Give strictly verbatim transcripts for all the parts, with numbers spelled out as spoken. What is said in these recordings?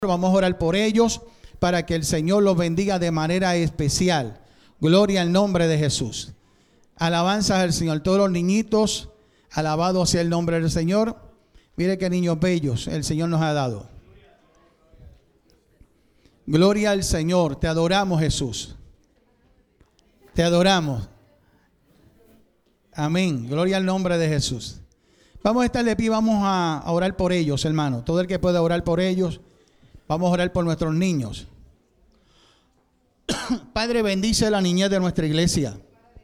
Vamos a orar por ellos para que el Señor los bendiga de manera especial. Gloria al nombre de Jesús. Alabanzas al Señor. Todos los niñitos, alabado sea el nombre del Señor. Mire qué niños bellos el Señor nos ha dado. Gloria al Señor. Te adoramos, Jesús. Te adoramos. Amén. Gloria al nombre de Jesús. Vamos a estar de pie, vamos a, a orar por ellos, hermano. Todo el que pueda orar por ellos. Vamos a orar por nuestros niños. Padre, bendice la niñez de nuestra iglesia.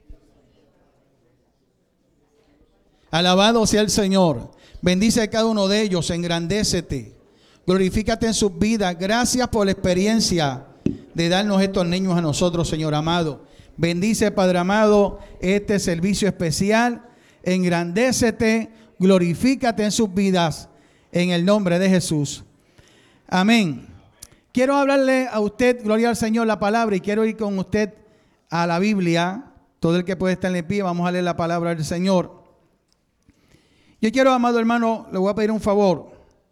Alabado sea el Señor. Bendice a cada uno de ellos, engrandécete. Glorifícate en sus vidas. Gracias por la experiencia de darnos estos niños a nosotros, Señor amado. Bendice, Padre amado, este servicio especial. Engrandécete, glorifícate en sus vidas, en el nombre de Jesús. Amén. Quiero hablarle a usted, gloria al Señor, la palabra, y quiero ir con usted a la Biblia. Todo el que puede estar en pie, vamos a leer la palabra del Señor. Yo quiero, amado hermano, le voy a pedir un favor.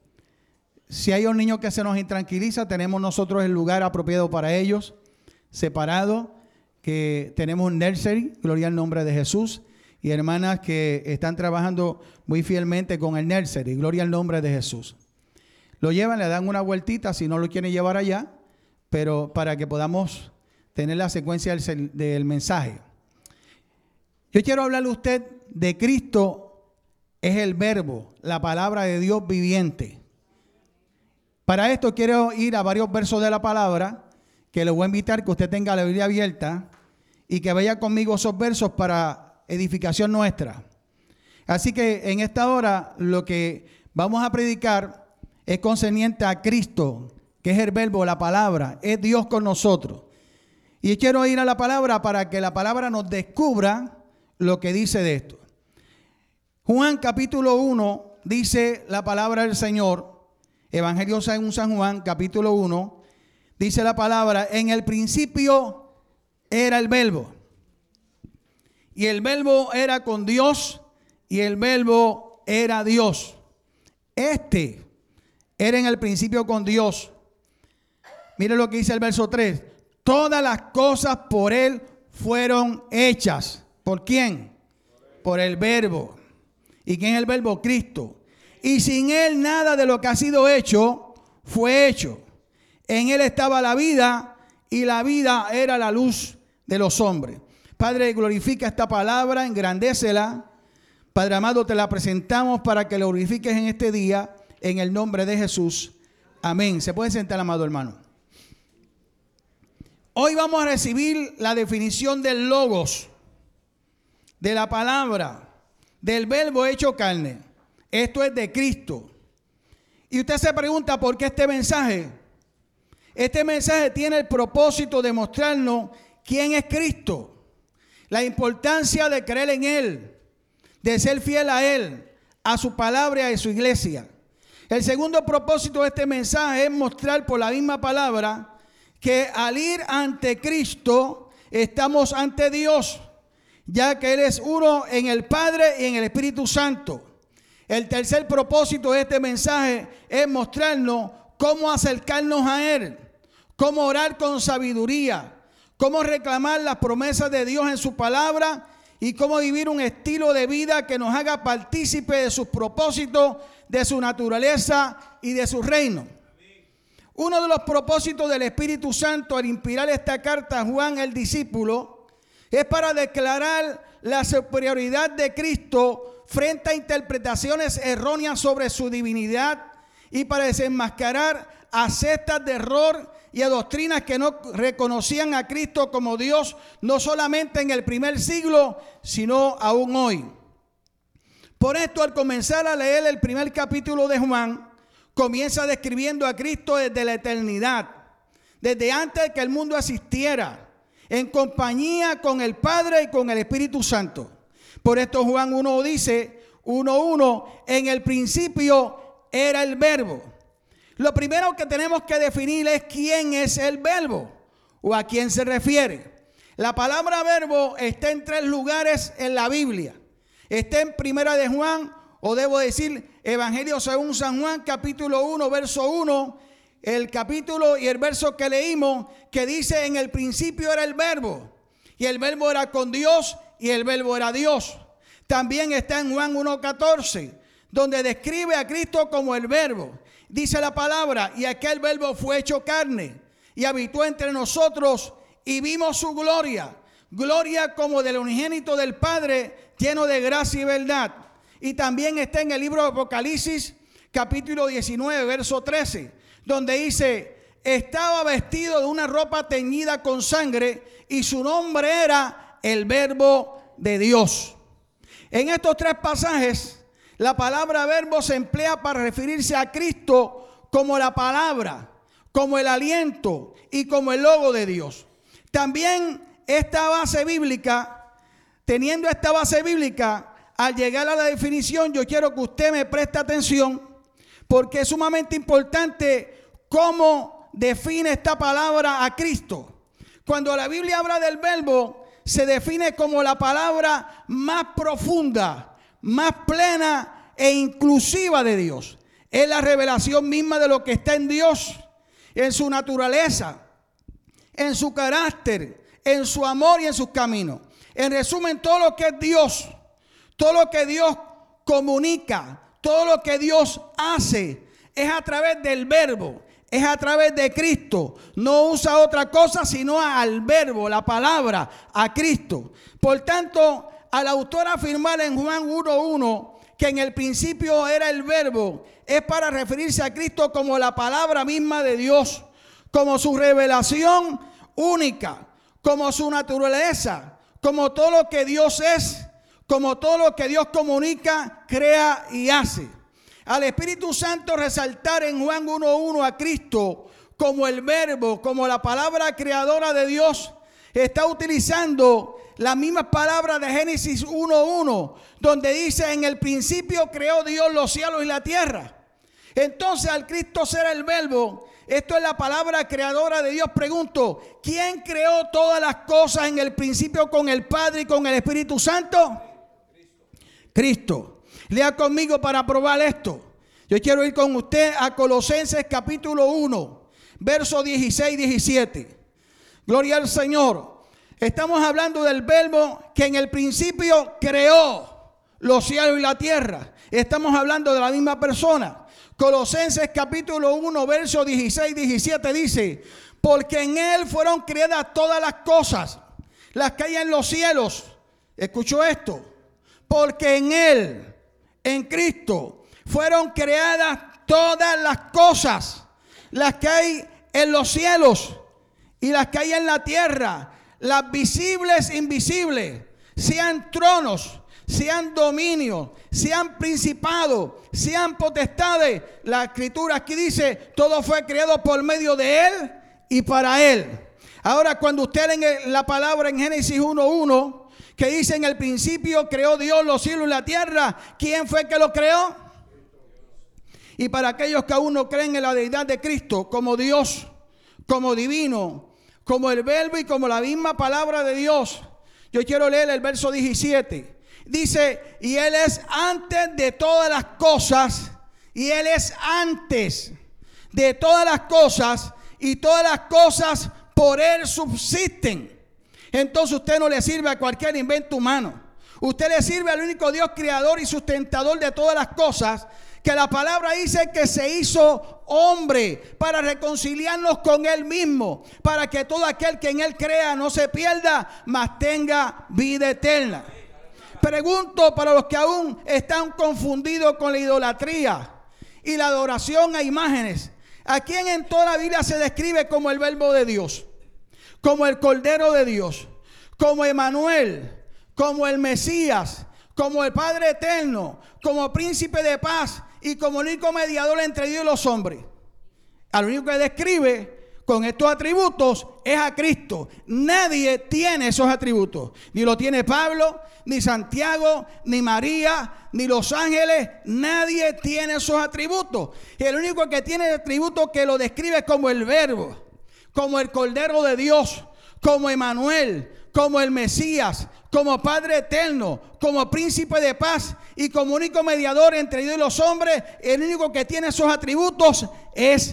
Si hay un niño que se nos intranquiliza, tenemos nosotros el lugar apropiado para ellos, separado, que tenemos un nursery, gloria al nombre de Jesús, y hermanas que están trabajando muy fielmente con el nursery, gloria al nombre de Jesús. Lo llevan, le dan una vueltita si no lo quieren llevar allá, pero para que podamos tener la secuencia del, del mensaje. Yo quiero hablarle a usted de Cristo, es el verbo, la palabra de Dios viviente. Para esto quiero ir a varios versos de la palabra, que le voy a invitar que usted tenga la Biblia abierta y que vaya conmigo esos versos para edificación nuestra. Así que en esta hora lo que vamos a predicar es concerniente a Cristo, que es el verbo, la palabra, es Dios con nosotros. Y quiero ir a la palabra para que la palabra nos descubra lo que dice de esto. Juan capítulo uno dice la palabra del Señor, Evangelio según San Juan capítulo uno, dice la palabra, en el principio era el verbo. Y el verbo era con Dios y el verbo era Dios. Este era en el principio con Dios. Mire lo que dice el verso tres. Todas las cosas por Él fueron hechas. ¿Por quién? Por el verbo. ¿Y quién es el verbo? Cristo. Y sin Él nada de lo que ha sido hecho fue hecho. En Él estaba la vida y la vida era la luz de los hombres. Padre, glorifica esta palabra, engrandécela. Padre amado, te la presentamos para que la glorifiques en este día. En el nombre de Jesús. Amén. Se puede sentar, amado hermano. Hoy vamos a recibir la definición del logos, de la palabra, del verbo hecho carne. Esto es de Cristo. Y usted se pregunta por qué este mensaje. Este mensaje tiene el propósito de mostrarnos quién es Cristo, la importancia de creer en Él, de ser fiel a Él, a su palabra y a su iglesia. El segundo propósito de este mensaje es mostrar por la misma palabra que al ir ante Cristo estamos ante Dios, ya que Él es uno en el Padre y en el Espíritu Santo. El tercer propósito de este mensaje es mostrarnos cómo acercarnos a Él, cómo orar con sabiduría, cómo reclamar las promesas de Dios en su palabra y cómo vivir un estilo de vida que nos haga partícipe de sus propósitos, de su naturaleza y de su reino. Uno de los propósitos del Espíritu Santo al inspirar esta carta a Juan el discípulo es para declarar la superioridad de Cristo frente a interpretaciones erróneas sobre su divinidad y para desenmascarar a sectas de error y a doctrinas que no reconocían a Cristo como Dios, no solamente en el primer siglo, sino aún hoy. Por esto, al comenzar a leer el primer capítulo de Juan, comienza describiendo a Cristo desde la eternidad, desde antes de que el mundo existiera, en compañía con el Padre y con el Espíritu Santo. Por esto Juan uno dice, uno uno, en el principio era el verbo. Lo primero que tenemos que definir es quién es el verbo o a quién se refiere. La palabra verbo está en tres lugares en la Biblia. Está en Primera de Juan, o debo decir Evangelio según San Juan, capítulo uno, verso uno, el capítulo y el verso que leímos, que dice: en el principio era el verbo, y el verbo era con Dios, y el verbo era Dios. También está en Juan uno catorce, donde describe a Cristo como el verbo. Dice la palabra: y aquel verbo fue hecho carne, y habitó entre nosotros, y vimos su gloria, gloria como del unigénito del Padre, lleno de gracia y verdad. Y también está en el libro de Apocalipsis, capítulo diecinueve, verso trece, donde dice: estaba vestido de una ropa teñida con sangre, y su nombre era el Verbo de Dios. En estos tres pasajes, la palabra verbo se emplea para referirse a Cristo como la palabra, como el aliento y como el logo de Dios. También esta base bíblica, teniendo esta base bíblica, al llegar a la definición, yo quiero que usted me preste atención, porque es sumamente importante cómo define esta palabra a Cristo. Cuando la Biblia habla del verbo, se define como la palabra más profunda, más plena e inclusiva de Dios. Es la revelación misma de lo que está en Dios, en su naturaleza, en su carácter, en su amor y en sus caminos. En resumen, todo lo que es Dios, todo lo que Dios comunica, todo lo que Dios hace, es a través del verbo, es a través de Cristo. No usa otra cosa sino al verbo, la palabra, a Cristo. Por tanto, al autor afirmar en Juan uno uno que en el principio era el verbo, es para referirse a Cristo como la palabra misma de Dios, como su revelación única, como su naturaleza, como todo lo que Dios es, como todo lo que Dios comunica, crea y hace. Al Espíritu Santo resaltar en Juan uno uno a Cristo como el verbo, como la palabra creadora de Dios, está utilizando las mismas palabras de Génesis uno uno, donde dice: en el principio creó Dios los cielos y la tierra. Entonces, al Cristo ser el verbo, esto es la palabra creadora de Dios. Pregunto: ¿quién creó todas las cosas en el principio con el Padre y con el Espíritu Santo? Cristo. Cristo. Lea conmigo para probar esto. Yo quiero ir con usted a Colosenses capítulo uno, versos dieciséis y diecisiete. Gloria al Señor. Estamos hablando del verbo que en el principio creó los cielos y la tierra. Estamos hablando de la misma persona. Colosenses capítulo uno, versos dieciséis y diecisiete dice: porque en Él fueron creadas todas las cosas, las que hay en los cielos. ¿Escuchó esto? Porque en Él, en Cristo, fueron creadas todas las cosas, las que hay en los cielos y las que hay en la tierra, las visibles e invisibles, sean tronos, sean dominios, sean principados, sean potestades. La escritura aquí dice: todo fue creado por medio de Él y para Él. Ahora, cuando usted lee la palabra en Génesis uno uno, que dice: en el principio creó Dios los cielos y la tierra, ¿quién fue que lo creó? Y para aquellos que aún no creen en la deidad de Cristo como Dios, como divino, como el verbo y como la misma palabra de Dios, yo quiero leer el verso diecisiete. Dice: y Él es antes de todas las cosas, y Él es antes de todas las cosas, y todas las cosas por Él subsisten. Entonces usted no le sirve a cualquier invento humano. Usted le sirve al único Dios creador y sustentador de todas las cosas, que la palabra dice que se hizo hombre para reconciliarnos con Él mismo, para que todo aquel que en Él crea no se pierda, mas tenga vida eterna. Pregunto para los que aún están confundidos con la idolatría y la adoración a imágenes: ¿a quién en toda la Biblia se describe como el verbo de Dios, como el Cordero de Dios, como Emanuel, como el Mesías, como el Padre eterno, como príncipe de paz y como único mediador entre Dios y los hombres? Al único que describe con estos atributos es a Cristo. Nadie tiene esos atributos. Ni lo tiene Pablo, ni Santiago, ni María, ni los ángeles. Nadie tiene esos atributos. El único que tiene el atributo que lo describe como el verbo, como el Cordero de Dios, como Emanuel, como el Mesías, como Padre eterno, como príncipe de paz y como único mediador entre Dios y los hombres. El único que tiene esos atributos es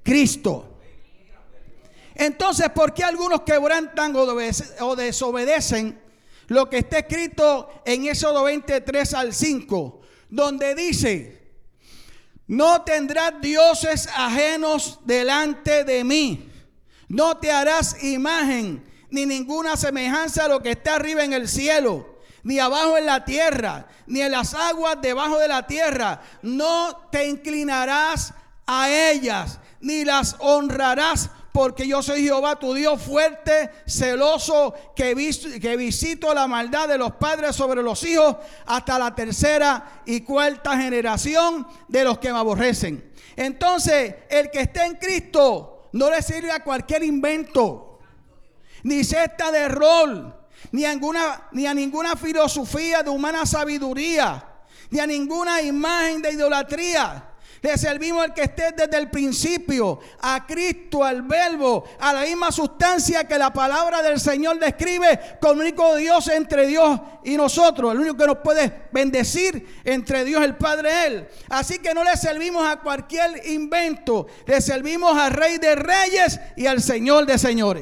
Cristo. Entonces, ¿por qué algunos quebrantan o desobedecen lo que está escrito en Éxodo veintitrés al cinco, donde dice: no tendrás dioses ajenos delante de mí, no te harás imagen ni ninguna semejanza a lo que está arriba en el cielo, ni abajo en la tierra, ni en las aguas debajo de la tierra. No te inclinarás a ellas, ni las honrarás, porque yo soy Jehová tu Dios, fuerte, celoso, que, vis, que visito la maldad de los padres sobre los hijos hasta la tercera y cuarta generación de los que me aborrecen. Entonces, el que esté en Cristo no le sirve a cualquier invento, ni cesta de rol, ni a ninguna, ni a ninguna filosofía de humana sabiduría, ni a ninguna imagen de idolatría. Le servimos al que esté desde el principio, a Cristo, al Verbo, a la misma sustancia que la palabra del Señor describe como único Dios entre Dios y nosotros, el único que nos puede bendecir entre Dios el Padre Él. Así que no le servimos a cualquier invento, le servimos al Rey de Reyes y al Señor de Señores.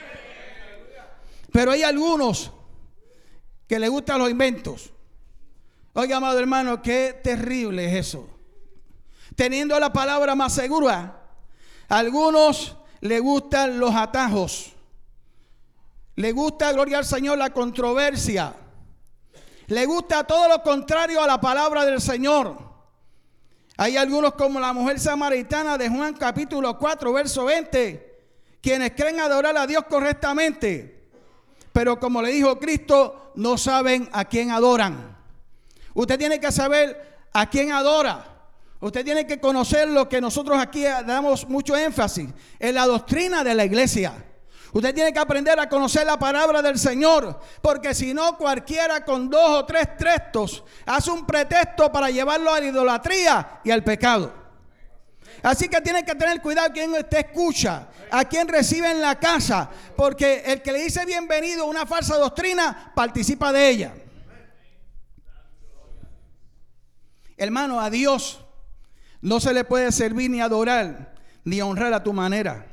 Pero hay algunos que les gustan los inventos. Oiga, amado hermano, qué terrible es eso. Teniendo la palabra más segura, a algunos les gustan los atajos, les gusta, gloria al Señor, la controversia, les gusta todo lo contrario a la palabra del Señor. Hay algunos, como la mujer samaritana de Juan capítulo cuatro verso veinte, quienes creen adorar a Dios correctamente, pero como le dijo Cristo, no saben a quién adoran. Usted tiene que saber a quién adora. Usted tiene que conocer lo que nosotros aquí damos mucho énfasis en la doctrina de la iglesia. Usted tiene que aprender a conocer la palabra del Señor, porque si no, cualquiera con dos o tres textos hace un pretexto para llevarlo a la idolatría y al pecado. Así que tiene que tener cuidado a quien usted escucha, a quien recibe en la casa, porque el que le dice bienvenido a una falsa doctrina participa de ella. Hermano, a Dios no se le puede servir ni adorar ni honrar a tu manera,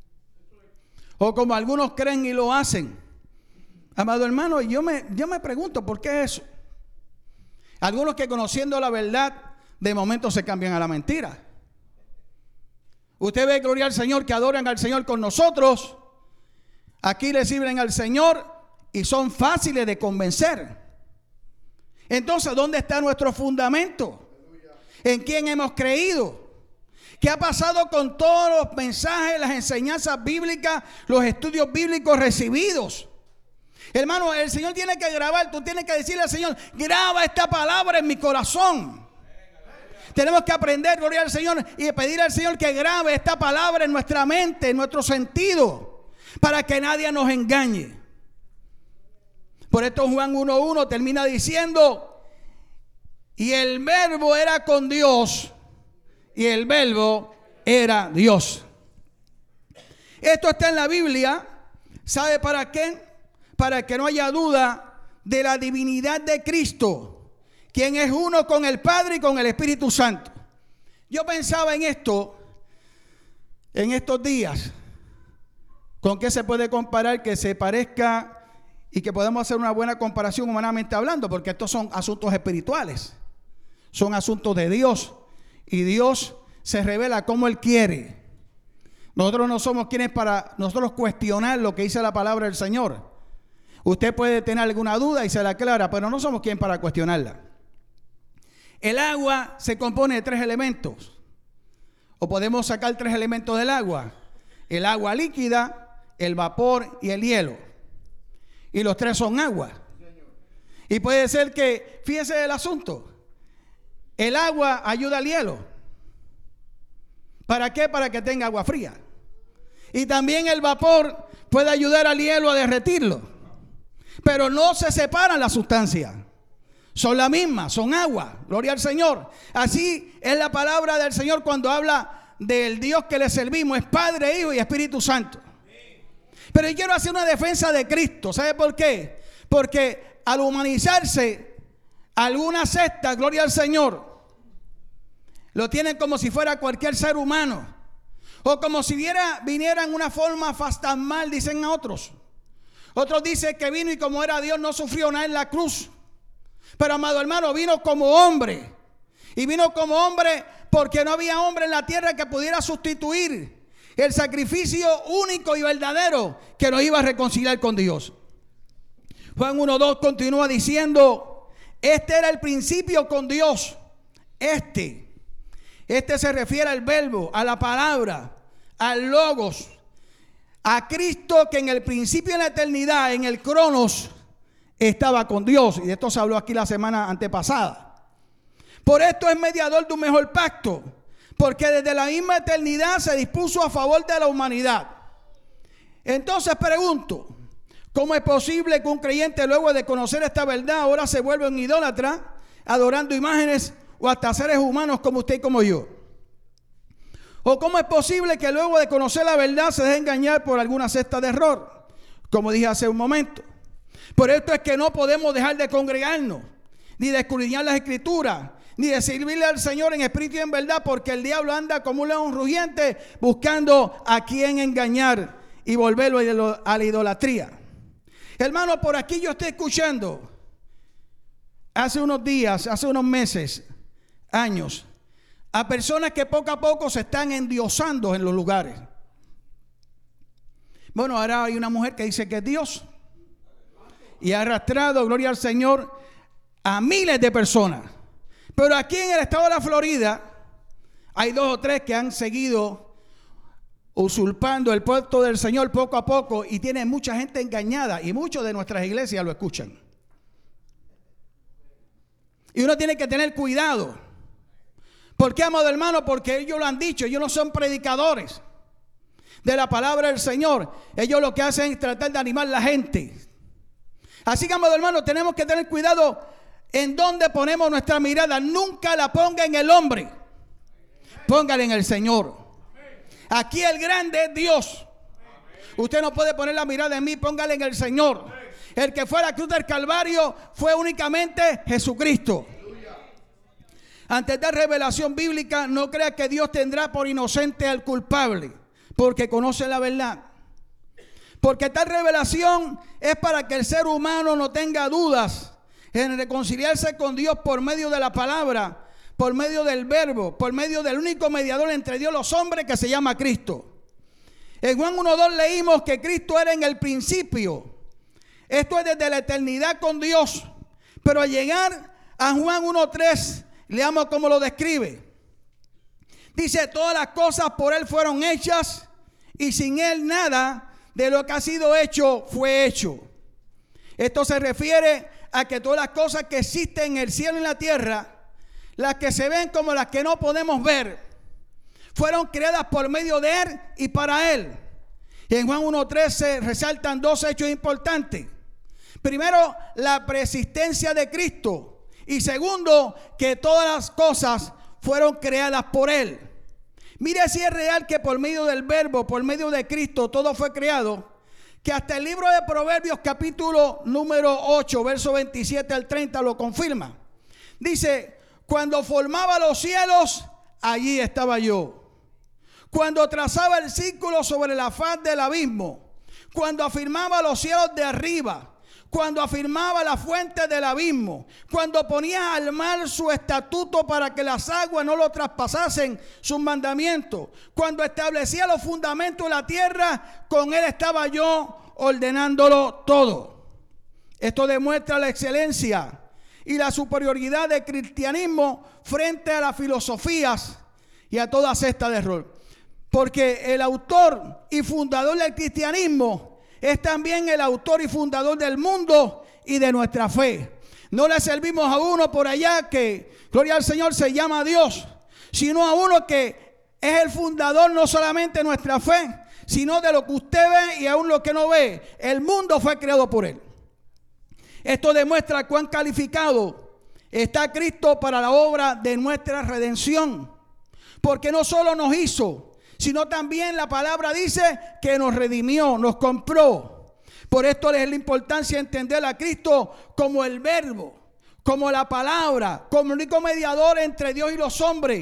o como algunos creen y lo hacen. Amado hermano, yo me, yo me pregunto ¿por qué eso? Algunos que conociendo la verdad de momento se cambian a la mentira. Usted ve, gloria al Señor, que adoran al Señor con nosotros. Aquí le sirven al Señor y son fáciles de convencer. Entonces, ¿dónde está nuestro fundamento? ¿En quién hemos creído? ¿Qué ha pasado con todos los mensajes, las enseñanzas bíblicas, los estudios bíblicos recibidos? Hermano, el Señor tiene que grabar, tú tienes que decirle al Señor, graba esta palabra en mi corazón. Tenemos que aprender, gloria al Señor, y pedir al Señor que grabe esta palabra en nuestra mente, en nuestro sentido, para que nadie nos engañe. Por esto Juan uno uno termina diciendo: y el Verbo era con Dios, y el Verbo era Dios. Esto está en la Biblia. ¿Sabe para qué? Para que no haya duda de la divinidad de Cristo, quien es uno con el Padre y con el Espíritu Santo. Yo pensaba en esto, en estos días, ¿con qué se puede comparar que se parezca y que podamos hacer una buena comparación humanamente hablando? Porque estos son asuntos espirituales. Son asuntos de Dios, y Dios se revela como Él quiere. Nosotros no somos quienes para nosotros cuestionar lo que dice la palabra del Señor. Usted puede tener alguna duda y se la aclara, pero no somos quienes para cuestionarla. El agua se compone de tres elementos, o podemos sacar tres elementos del agua: el agua líquida, el vapor y el hielo. Y los tres son agua. Y puede ser que, fíjese el asunto, el agua ayuda al hielo. ¿Para qué? Para que tenga agua fría. Y también el vapor puede ayudar al hielo a derretirlo. Pero no se separan las sustancias. Son la misma, son agua. Gloria al Señor. Así es la palabra del Señor cuando habla del Dios que le servimos. Es Padre, Hijo y Espíritu Santo. Pero yo quiero hacer una defensa de Cristo. ¿Sabe por qué? Porque al humanizarse, algunas sectas, gloria al Señor, lo tienen como si fuera cualquier ser humano. O como si viera, viniera en una forma fantasmal, dicen a otros. Otros dicen que vino y como era Dios no sufrió nada en la cruz. Pero amado hermano, vino como hombre. Y vino como hombre porque no había hombre en la tierra que pudiera sustituir el sacrificio único y verdadero que nos iba a reconciliar con Dios. Juan uno dos continúa diciendo: este era el principio con Dios. Este. Este se refiere al verbo, a la palabra, al logos, a Cristo, que en el principio de la eternidad, en el cronos, estaba con Dios. Y de esto se habló aquí la semana antepasada. Por esto es mediador de un mejor pacto, porque desde la misma eternidad se dispuso a favor de la humanidad. Entonces pregunto, ¿cómo es posible que un creyente, luego de conocer esta verdad, ahora se vuelva un idólatra, adorando imágenes o hasta seres humanos como usted y como yo? ¿O cómo es posible que luego de conocer la verdad se deje engañar por alguna secta de error? Como dije hace un momento. Por esto es que no podemos dejar de congregarnos, ni de escudriñar las escrituras, ni de servirle al Señor en espíritu y en verdad, porque el diablo anda como un león rugiente buscando a quien engañar y volverlo a la idolatría. Hermano, por aquí yo estoy escuchando hace unos días, hace unos meses, años, a personas que poco a poco se están endiosando en los lugares. Bueno, ahora hay una mujer que dice que es Dios y ha arrastrado, gloria al Señor, a miles de personas. Pero aquí en el estado de la Florida hay dos o tres que han seguido usurpando el puesto del Señor poco a poco y tienen mucha gente engañada, y muchos de nuestras iglesias lo escuchan. Y uno tiene que tener cuidado. ¿Por qué, amado hermano? Porque ellos lo han dicho, ellos no son predicadores de la palabra del Señor. Ellos lo que hacen es tratar de animar a la gente. Así que, amado hermano, tenemos que tener cuidado en dónde ponemos nuestra mirada. Nunca la ponga en el hombre, póngala en el Señor. Aquí el grande es Dios. Usted no puede poner la mirada en mí, póngala en el Señor. El que fue a la cruz del Calvario fue únicamente Jesucristo. Antes de revelación bíblica, no crea que Dios tendrá por inocente al culpable, porque conoce la verdad. Porque tal revelación es para que el ser humano no tenga dudas en reconciliarse con Dios por medio de la palabra, por medio del verbo, por medio del único mediador entre Dios y los hombres, que se llama Cristo. En Juan uno dos leímos que Cristo era en el principio. Esto es desde la eternidad con Dios. Pero al llegar a Juan uno tres, leamos cómo lo describe. Dice: todas las cosas por Él fueron hechas, y sin Él nada de lo que ha sido hecho fue hecho. Esto se refiere a que todas las cosas que existen en el cielo y en la tierra, las que se ven como las que no podemos ver, fueron creadas por medio de Él y para Él. Y en Juan uno tres se resaltan dos hechos importantes. Primero, la preexistencia de Cristo. Y segundo, que todas las cosas fueron creadas por Él. Mire si es real que por medio del verbo, por medio de Cristo, todo fue creado. Que hasta el libro de Proverbios capítulo número ocho, verso veintisiete al treinta lo confirma. Dice: cuando formaba los cielos, allí estaba yo. Cuando trazaba el círculo sobre la faz del abismo. Cuando afirmaba los cielos de arriba. Cuando afirmaba la fuente del abismo, cuando ponía al mar su estatuto para que las aguas no lo traspasasen sus mandamientos, cuando establecía los fundamentos de la tierra, con Él estaba yo ordenándolo todo. Esto demuestra la excelencia y la superioridad del cristianismo frente a las filosofías y a toda secta de error. Porque el autor y fundador del cristianismo es también el autor y fundador del mundo y de nuestra fe. No le servimos a uno por allá que, gloria al Señor, se llama Dios, sino a uno que es el fundador no solamente de nuestra fe, sino de lo que usted ve y aún lo que no ve. El mundo fue creado por Él. Esto demuestra cuán calificado está Cristo para la obra de nuestra redención. Porque no solo nos hizo, sino también la palabra dice que nos redimió, nos compró. Por esto es la importancia de entender a Cristo como el verbo, como la palabra, como el único mediador entre Dios y los hombres.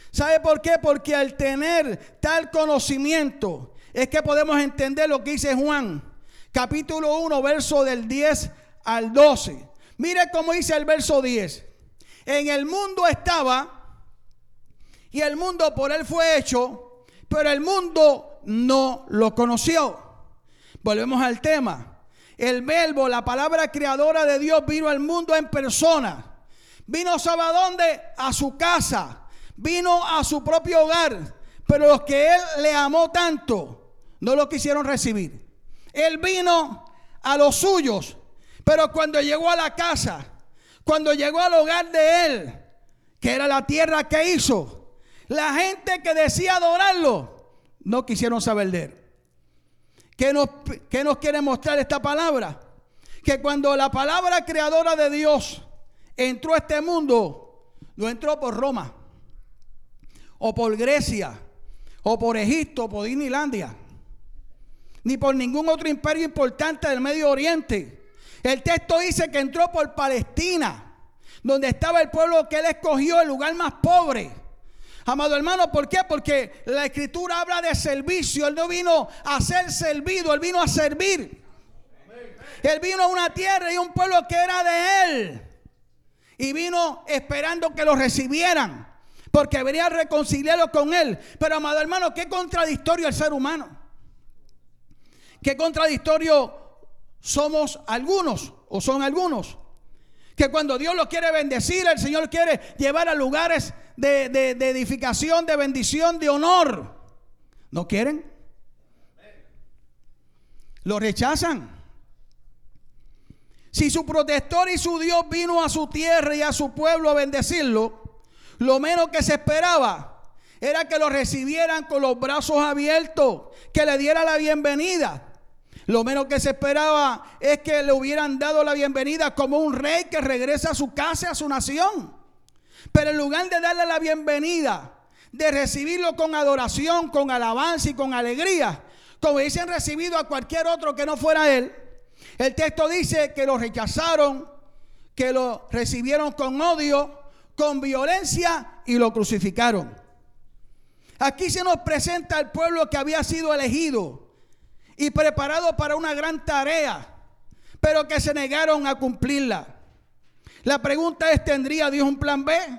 ¿Sabe por qué? Porque al tener tal conocimiento es que podemos entender lo que dice Juan, capítulo uno, verso del diez al doce. Mire cómo dice el verso diez. En el mundo estaba, y el mundo por él fue hecho, pero el mundo no lo conoció. Volvemos al tema. El verbo, la palabra creadora de Dios, vino al mundo en persona. Vino, ¿sabe a dónde? A su casa. Vino a su propio hogar. Pero los que él le amó tanto, no lo quisieron recibir. Él vino a los suyos. Pero cuando llegó a la casa, cuando llegó al hogar de él, que era la tierra que hizo, la gente que decía adorarlo, no quisieron saber de él. ¿Qué nos, qué nos quiere mostrar esta palabra? Que cuando la palabra creadora de Dios entró a este mundo, no entró por Roma, o por Grecia, o por Egipto, o por Disneylandia, ni por ningún otro imperio importante del Medio Oriente. El texto dice que entró por Palestina, donde estaba el pueblo que él escogió, el lugar más pobre. Amado hermano, ¿por qué? Porque la escritura habla de servicio. Él no vino a ser servido, él vino a servir. Él vino a una tierra y un pueblo que era de él. Y vino esperando que lo recibieran, porque venía a reconciliarlo con él. Pero amado hermano, qué contradictorio el ser humano. Qué contradictorio somos algunos, o son algunos, que cuando Dios los quiere bendecir, el Señor quiere llevar a lugares de, de, de edificación, de bendición, de honor, ¿no quieren? Lo rechazan. Si su protector y su Dios vino a su tierra y a su pueblo a bendecirlo, lo menos que se esperaba era que lo recibieran con los brazos abiertos, que le diera la bienvenida. Lo menos que se esperaba es que le hubieran dado la bienvenida como un rey que regresa a su casa, a su nación. Pero en lugar de darle la bienvenida, de recibirlo con adoración, con alabanza y con alegría, como dicen recibido a cualquier otro que no fuera él, el texto dice que lo rechazaron, que lo recibieron con odio, con violencia y lo crucificaron. Aquí se nos presenta el pueblo que había sido elegido y preparado para una gran tarea, pero que se negaron a cumplirla. La pregunta es, ¿tendría Dios un plan B?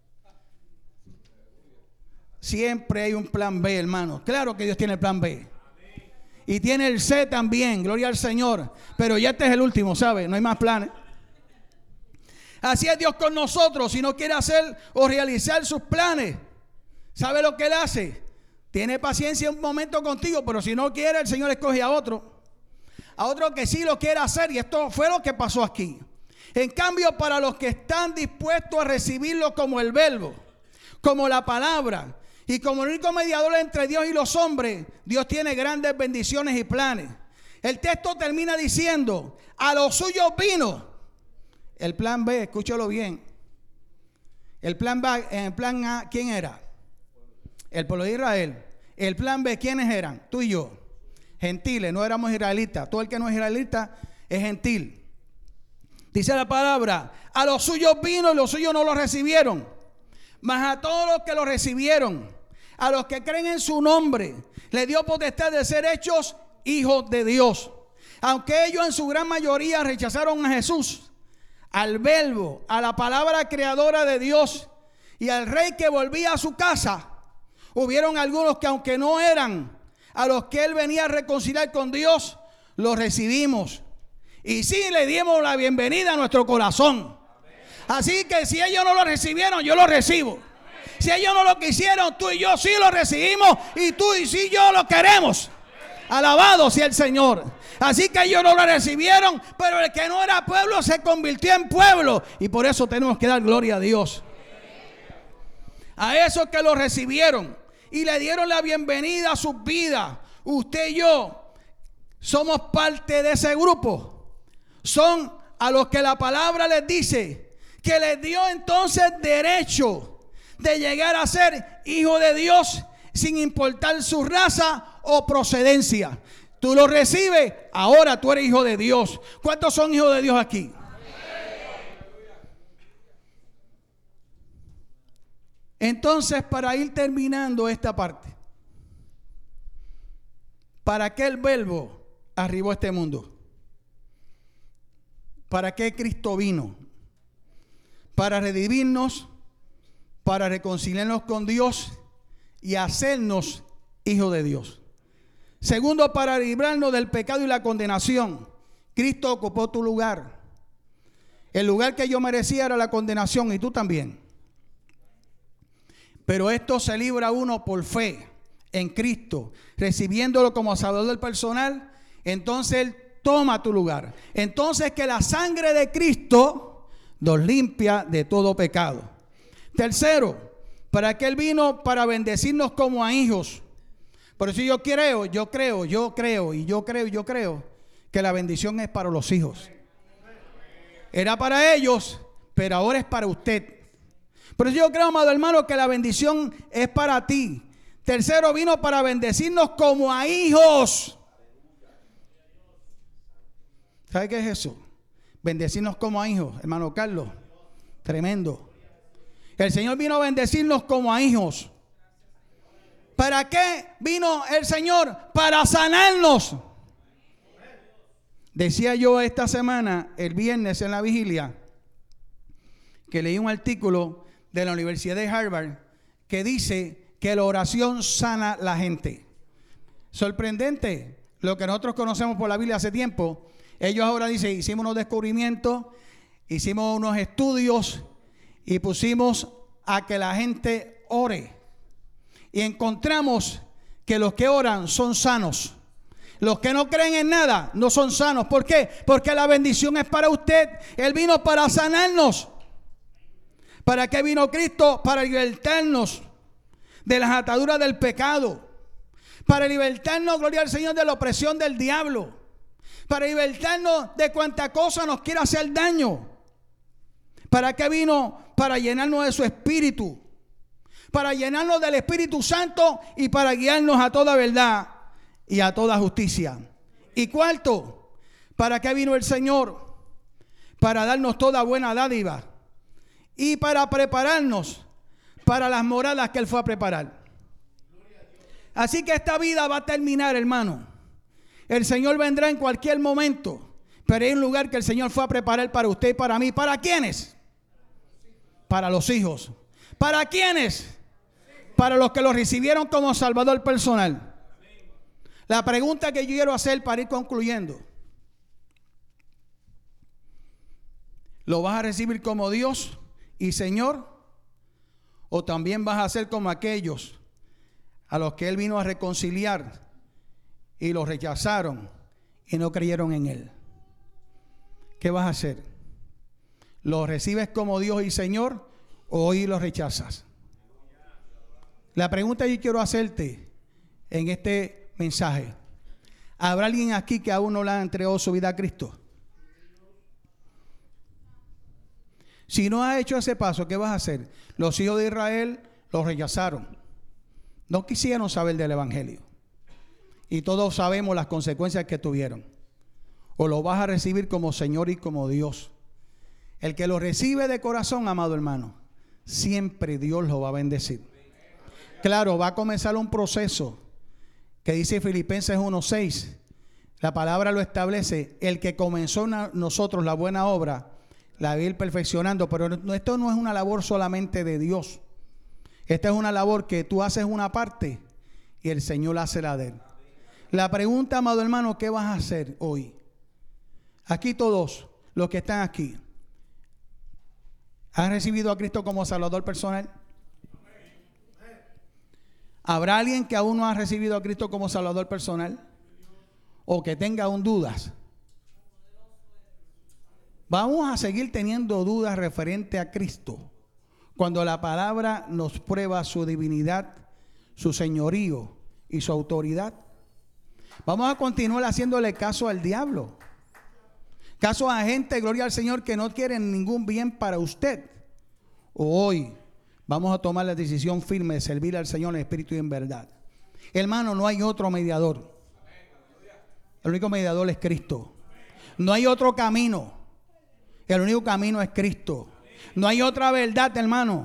Siempre hay un plan B, hermano. Claro que Dios tiene el plan B. Y tiene el C también, gloria al Señor. Pero ya este es el último, ¿sabe? No hay más planes. Así es Dios con nosotros. Si no quiere hacer o realizar sus planes, ¿sabe lo que Él hace? Tiene paciencia un momento contigo, pero si no quiere, el Señor escoge a otro. A otro que sí lo quiere hacer, y esto fue lo que pasó aquí. En cambio, para los que están dispuestos a recibirlo como el verbo, como la palabra, y como el único mediador entre Dios y los hombres, Dios tiene grandes bendiciones y planes. El texto termina diciendo, a los suyos vino. El plan B, escúchalo bien. El plan B, el plan A, ¿quién era? El pueblo de Israel. El plan B, ¿quiénes eran? Tú y yo. Gentiles, no éramos israelitas. Todo el que no es israelita es gentil. Dice la palabra, a los suyos vino y los suyos no lo recibieron. Mas a todos los que lo recibieron, a los que creen en su nombre, le dio potestad de ser hechos hijos de Dios. Aunque ellos en su gran mayoría rechazaron a Jesús, al verbo, a la palabra creadora de Dios y al rey que volvía a su casa, hubieron algunos que aunque no eran a los que él venía a reconciliar con Dios, los recibimos. Y sí le dimos la bienvenida a nuestro corazón. Así que si ellos no lo recibieron, yo lo recibo. Si ellos no lo quisieron, tú y yo sí lo recibimos. Y tú y sí yo lo queremos. Alabado sea el Señor. Así que ellos no lo recibieron, pero el que no era pueblo se convirtió en pueblo. Y por eso tenemos que dar gloria a Dios. A esos que lo recibieron y le dieron la bienvenida a sus vidas, usted y yo somos parte de ese grupo. Son a los que la palabra les dice que les dio entonces derecho de llegar a ser hijo de Dios sin importar su raza o procedencia. Tú lo recibes, ahora tú eres hijo de Dios. ¿Cuántos son hijos de Dios aquí? Entonces, para ir terminando esta parte, ¿para qué el Verbo arribó a este mundo? ¿Para qué Cristo vino? Para redimirnos, para reconciliarnos con Dios y hacernos hijos de Dios. Segundo, para librarnos del pecado y la condenación. Cristo ocupó tu lugar. El lugar que yo merecía era la condenación y tú también. Pero esto se libra uno por fe en Cristo, recibiéndolo como Salvador personal. Entonces Él toma tu lugar. Entonces que la sangre de Cristo nos limpia de todo pecado. Tercero, para que Él vino para bendecirnos como a hijos. Por eso yo creo, yo creo, yo creo y yo creo, yo creo que la bendición es para los hijos. Era para ellos, pero ahora es para usted. Por eso yo creo, amado hermano, que la bendición es para ti. Tercero, vino para bendecirnos como a hijos. ¿Sabe qué es eso? Bendecirnos como a hijos, hermano Carlos. Tremendo. El Señor vino a bendecirnos como a hijos. ¿Para qué vino el Señor? Para sanarnos. Decía yo esta semana, el viernes en la vigilia, que leí un artículo de la Universidad de Harvard que dice que la oración sana la gente. Sorprendente lo que nosotros conocemos por la Biblia hace tiempo. Ellos ahora dicen, hicimos unos descubrimientos, hicimos unos estudios y pusimos a que la gente ore. Y encontramos que los que oran son sanos. Los que no creen en nada no son sanos. ¿Por qué? Porque la bendición es para usted. Él vino para sanarnos. ¿Para qué vino Cristo? Para libertarnos de las ataduras del pecado. Para libertarnos, gloria al Señor, de la opresión del diablo. Para libertarnos de cuanta cosa nos quiera hacer daño. ¿Para qué vino? Para llenarnos de su espíritu. Para llenarnos del Espíritu Santo y para guiarnos a toda verdad y a toda justicia. Y cuarto, ¿para qué vino el Señor? Para darnos toda buena dádiva y para prepararnos para las moradas que Él fue a preparar. Así que esta vida va a terminar, hermano. El Señor vendrá en cualquier momento, pero hay un lugar que el Señor fue a preparar para usted y para mí. ¿Para quiénes? Para los hijos. ¿Para quiénes? Para los que lo recibieron como Salvador personal. La pregunta que yo quiero hacer para ir concluyendo: ¿lo vas a recibir como Dios y Señor? ¿O también vas a ser como aquellos a los que Él vino a reconciliar y los rechazaron y no creyeron en Él? ¿Qué vas a hacer? ¿Lo recibes como Dios y Señor o hoy lo rechazas? La pregunta que yo quiero hacerte en este mensaje: ¿habrá alguien aquí que aún no le ha entregado su vida a Cristo? Si no has hecho ese paso, ¿qué vas a hacer? Los hijos de Israel los rechazaron. No quisieron saber del Evangelio. Y todos sabemos las consecuencias que tuvieron. O lo vas a recibir como Señor y como Dios. El que lo recibe de corazón, amado hermano, siempre Dios lo va a bendecir. Claro, va a comenzar un proceso que dice Filipenses uno seis. La palabra lo establece. El que comenzó en nosotros la buena obra la va a ir perfeccionando. Pero esto no es una labor solamente de Dios. Esta es una labor que tú haces una parte y el Señor hace la de Él. La pregunta, amado hermano, ¿qué vas a hacer hoy? Aquí todos los que están aquí, ¿han recibido a Cristo como Salvador personal? ¿Habrá alguien que aún no ha recibido a Cristo como Salvador personal? ¿O que tenga aún dudas? Vamos a seguir teniendo dudas referente a Cristo cuando la palabra nos prueba su divinidad, su señorío y su autoridad. Vamos a continuar haciéndole caso al diablo, caso a gente, gloria al Señor, que no quieren ningún bien para usted. O hoy vamos a tomar la decisión firme de servir al Señor en espíritu y en verdad. Hermano, no hay otro mediador. El único mediador es Cristo. No hay otro camino. El único camino es Cristo. No hay otra verdad, hermano.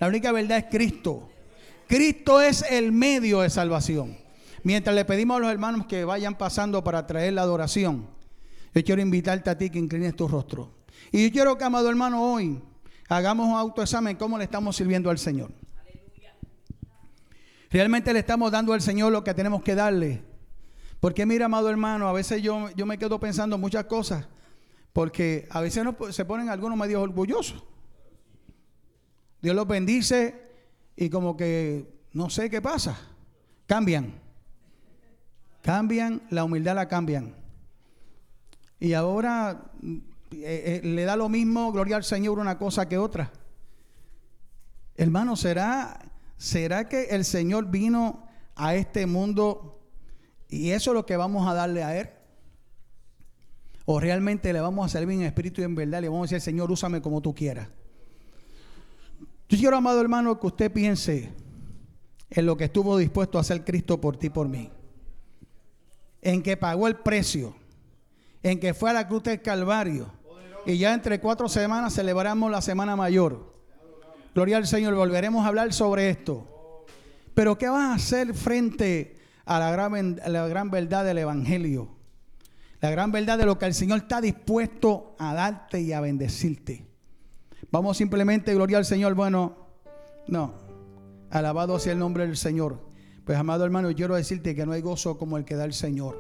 La única verdad es Cristo. Cristo es el medio de salvación. Mientras le pedimos a los hermanos que vayan pasando para traer la adoración, yo quiero invitarte a ti que inclines tu rostro. Y yo quiero que, amado hermano, hoy hagamos un autoexamen cómo le estamos sirviendo al Señor. Realmente le estamos dando al Señor lo que tenemos que darle. Porque mira, amado hermano, a veces yo, yo me quedo pensando muchas cosas. Porque a veces no, se ponen algunos medios orgullosos. Dios los bendice y como que no sé qué pasa. Cambian. Cambian, la humildad la cambian. Y ahora eh, eh, le da lo mismo, gloria al Señor, una cosa que otra. Hermano, ¿será, ¿será que el Señor vino a este mundo y eso es lo que vamos a darle a Él? ¿O realmente le vamos a servir en espíritu y en verdad? Le vamos a decir, Señor, úsame como tú quieras. Yo quiero, amado hermano, que usted piense en lo que estuvo dispuesto a hacer Cristo por ti y por mí. En que pagó el precio. En que fue a la cruz del Calvario. Y ya entre cuatro semanas celebramos la Semana Mayor. Gloria al Señor, volveremos a hablar sobre esto. Pero ¿qué vas a hacer frente a la gran, a la gran verdad del Evangelio? La gran verdad de lo que el Señor está dispuesto a darte y a bendecirte. Vamos simplemente, gloria al Señor. Bueno, no. Alabado sea el nombre del Señor. Pues, amado hermano, yo quiero decirte que no hay gozo como el que da el Señor.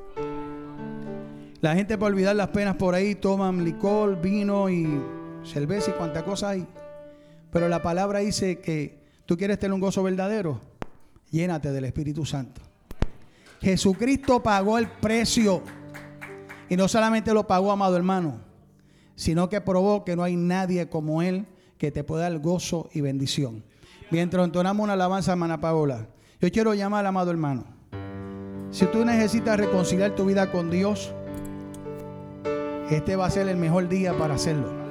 La gente, para olvidar las penas por ahí, toman licor, vino y cerveza y cuánta cosa hay. Pero la palabra dice que tú quieres tener un gozo verdadero, llénate del Espíritu Santo. Jesucristo pagó el precio. Y no solamente lo pagó, amado hermano, sino que probó que no hay nadie como Él que te pueda dar gozo y bendición. Mientras entonamos una alabanza, hermana Paola, yo quiero llamar, amado hermano, si tú necesitas reconciliar tu vida con Dios, este va a ser el mejor día para hacerlo.